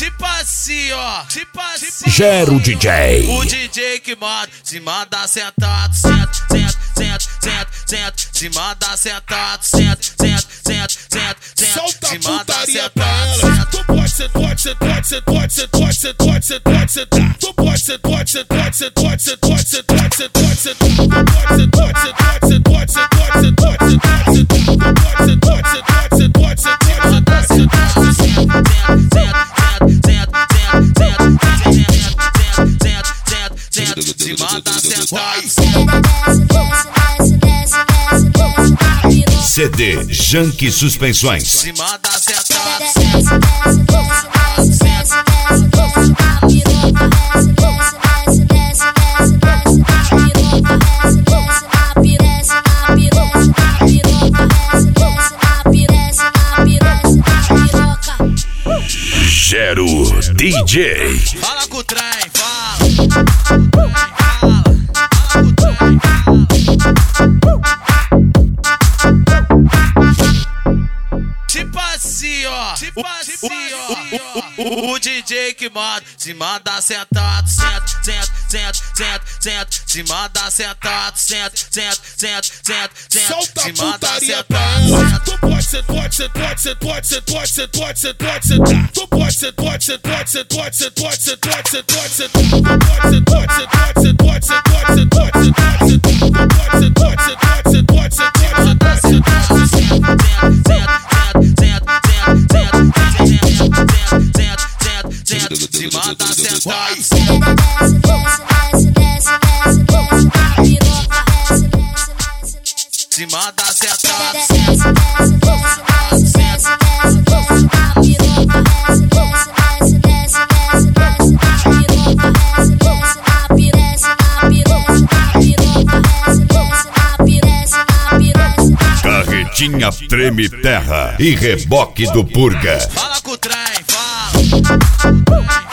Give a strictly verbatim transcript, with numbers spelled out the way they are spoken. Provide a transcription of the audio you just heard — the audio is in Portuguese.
Tipo assim, ó, tipo assim. Gero D J. O D J que manda, se manda sentado, senta, senta, senta, senta, senta, se manda sentado, senta, senta, senta, senta, senta, solta se a manda putaria pra sentado, ela. senta. Tu pode ser, pode ser, pode ser, pode ser, pode ser, pode ser, pode ser, tu pode ser, pode ser, pode ser, pode ser, pode ser, pode ser, pode ser, tu pode ser, pode ser, pode ser, pode ser, pode ser, pode ser, pode ser, tu pode ser, pode ser, pode ser, pode ser, pode ser, pode ser, se manda sentado. C D Jank Suspensões. Se manda sentado. Gero D J. Fala com o trem, fala. Fala, fala com o trem, tipo assim, ó, tipo assim, ó. O D J que manda, se manda sentado, senta, senta, senta, senta, senta, se manda sentado, senta, senta, senta, senta, senta, solta se a manda putaria pra sentado, ela. senta. Tu pode ser, pode ser, pode ser, pode ser, pode ser, pode ser, pode ser, tu pode ser, pode ser, pode ser, pode ser, pode ser, pode ser, pode ser, tu pode ser, pode ser, pode ser, pode ser, pode ser, pode ser, pode ser, tu pode ser, pode ser, pode ser, pode ser, pode ser, pode ser, se manda sentado. Se manda sentado. Carretinha treme terra e reboque do Purga. Fala com o trem, fala.